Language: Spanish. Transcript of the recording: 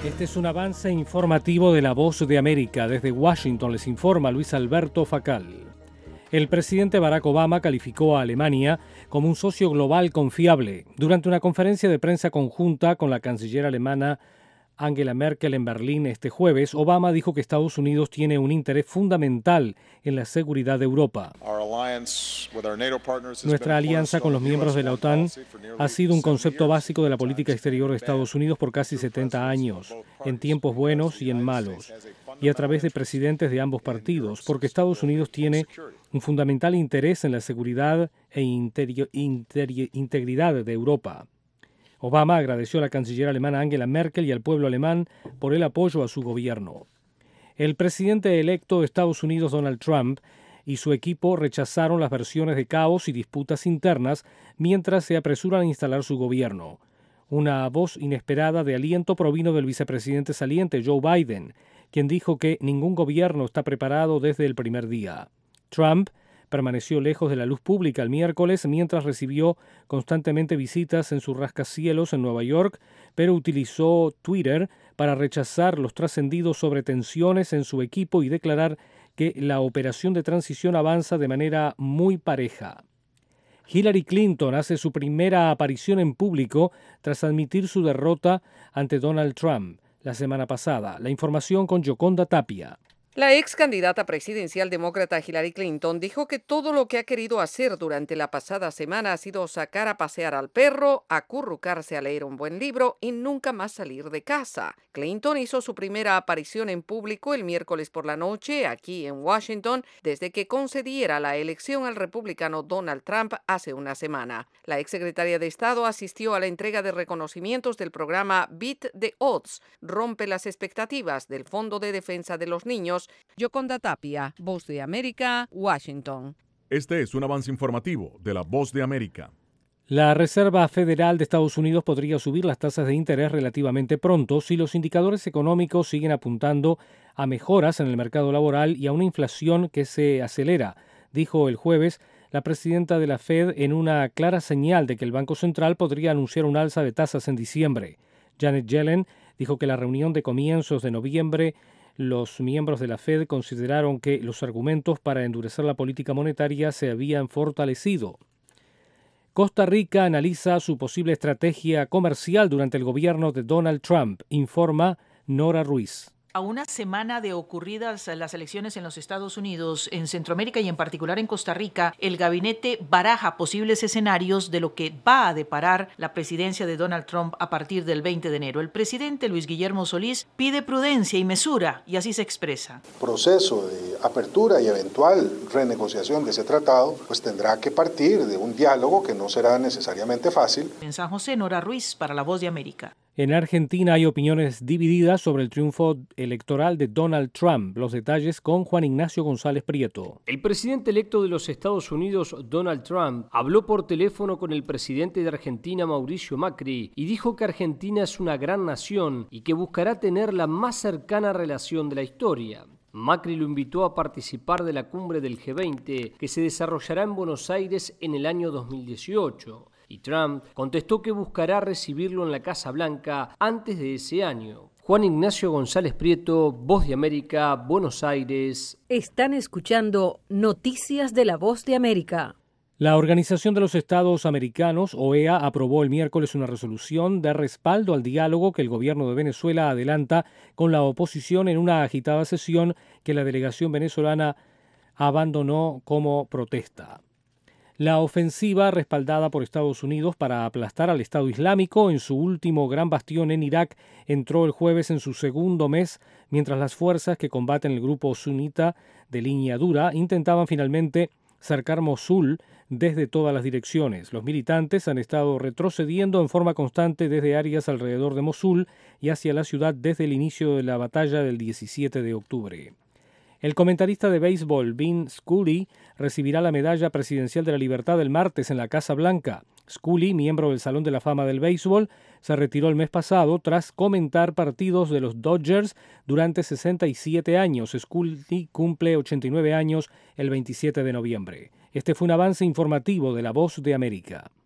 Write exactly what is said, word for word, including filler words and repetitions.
Este es un avance informativo de La Voz de América. Desde Washington les informa Luis Alberto Facal. El presidente Barack Obama calificó a Alemania como un socio global confiable. Durante una conferencia de prensa conjunta con la canciller alemana Angela Merkel en Berlín este jueves, Obama dijo que Estados Unidos tiene un interés fundamental en la seguridad de Europa. Nuestra alianza con los miembros de la OTAN ha sido un concepto básico de la política exterior de Estados Unidos por casi setenta años, en tiempos buenos y en malos, y a través de presidentes de ambos partidos, porque Estados Unidos tiene un fundamental interés en la seguridad e interi- interi- integridad de Europa. Obama agradeció a la canciller alemana Angela Merkel y al pueblo alemán por el apoyo a su gobierno. El presidente electo de Estados Unidos, Donald Trump, y su equipo rechazaron las versiones de caos y disputas internas mientras se apresuran a instalar su gobierno. Una voz inesperada de aliento provino del vicepresidente saliente, Joe Biden, quien dijo que ningún gobierno está preparado desde el primer día. Trump permaneció lejos de la luz pública el miércoles mientras recibió constantemente visitas en su rascacielos en Nueva York, pero utilizó Twitter para rechazar los trascendidos sobre tensiones en su equipo y declarar que la operación de transición avanza de manera muy pareja. Hillary Clinton hace su primera aparición en público tras admitir su derrota ante Donald Trump la semana pasada. La información con Yoconda Tapia. La ex candidata presidencial demócrata Hillary Clinton dijo que todo lo que ha querido hacer durante la pasada semana ha sido sacar a pasear al perro, acurrucarse a leer un buen libro y nunca más salir de casa. Clinton hizo su primera aparición en público el miércoles por la noche aquí en Washington desde que concediera la elección al republicano Donald Trump hace una semana. La exsecretaria de Estado asistió a la entrega de reconocimientos del programa Beat the Odds, rompe las expectativas del Fondo de Defensa de los Niños. Yoconda Tapia, Voz de América, Washington. Este es un avance informativo de La Voz de América. La Reserva Federal de Estados Unidos podría subir las tasas de interés relativamente pronto si los indicadores económicos siguen apuntando a mejoras en el mercado laboral y a una inflación que se acelera, dijo el jueves la presidenta de la Fed en una clara señal de que el Banco Central podría anunciar un alza de tasas en diciembre. Janet Yellen dijo que la reunión de comienzos de noviembre los miembros de la Fed consideraron que los argumentos para endurecer la política monetaria se habían fortalecido. Costa Rica analiza su posible estrategia comercial durante el gobierno de Donald Trump, informa Nora Ruiz. A una semana de ocurridas las elecciones en los Estados Unidos, en Centroamérica y en particular en Costa Rica, el gabinete baraja posibles escenarios de lo que va a deparar la presidencia de Donald Trump a partir del veinte de enero. El presidente Luis Guillermo Solís pide prudencia y mesura y así se expresa. Proceso de apertura y eventual renegociación de ese tratado, pues tendrá que partir de un diálogo que no será necesariamente fácil. En San José, Nora Ruiz para La Voz de América. En Argentina hay opiniones divididas sobre el triunfo electoral de Donald Trump. Los detalles con Juan Ignacio González Prieto. El presidente electo de los Estados Unidos, Donald Trump, habló por teléfono con el presidente de Argentina, Mauricio Macri, y dijo que Argentina es una gran nación y que buscará tener la más cercana relación de la historia. Macri lo invitó a participar de la cumbre del G veinte que se desarrollará en Buenos Aires en el año dos mil dieciocho. Y Trump contestó que buscará recibirlo en la Casa Blanca antes de ese año. Juan Ignacio González Prieto, Voz de América, Buenos Aires. Están escuchando Noticias de la Voz de América. La Organización de los Estados Americanos, O E A, aprobó el miércoles una resolución de respaldo al diálogo que el gobierno de Venezuela adelanta con la oposición en una agitada sesión que la delegación venezolana abandonó como protesta. La ofensiva respaldada por Estados Unidos para aplastar al Estado Islámico en su último gran bastión en Irak entró el jueves en su segundo mes, mientras las fuerzas que combaten el grupo sunita de línea dura intentaban finalmente cercar Mosul desde todas las direcciones. Los militantes han estado retrocediendo en forma constante desde áreas alrededor de Mosul y hacia la ciudad desde el inicio de la batalla del diecisiete de octubre. El comentarista de béisbol Vin Scully recibirá la Medalla Presidencial de la Libertad el martes en la Casa Blanca. Scully, miembro del Salón de la Fama del Béisbol, se retiró el mes pasado tras comentar partidos de los Dodgers durante sesenta y siete años. Scully cumple ochenta y nueve años el veintisiete de noviembre. Este fue un avance informativo de La Voz de América.